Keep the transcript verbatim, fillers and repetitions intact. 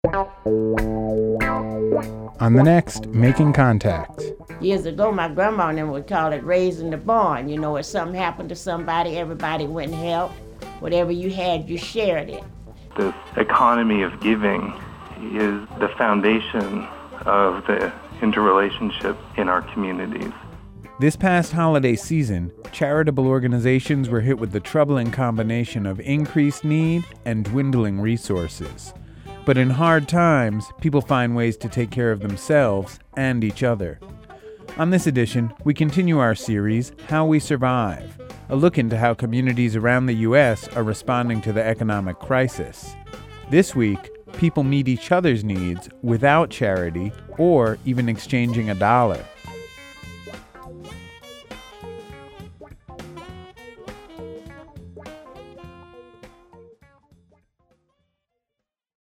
On the next Making Contact. Years ago, my grandma and them would call it raising the barn. You know, if something happened to somebody, everybody went and helped. Whatever you had, you shared it. This economy of giving is the foundation of the interrelationship in our communities. This past holiday season, charitable organizations were hit with the troubling combination of increased need and dwindling resources. But in hard times, people find ways to take care of themselves and each other. On this edition, we continue our series, How We Survive, a look into how communities around the U S are responding to the economic crisis. This week, people meet each other's needs without charity or even exchanging a dollar.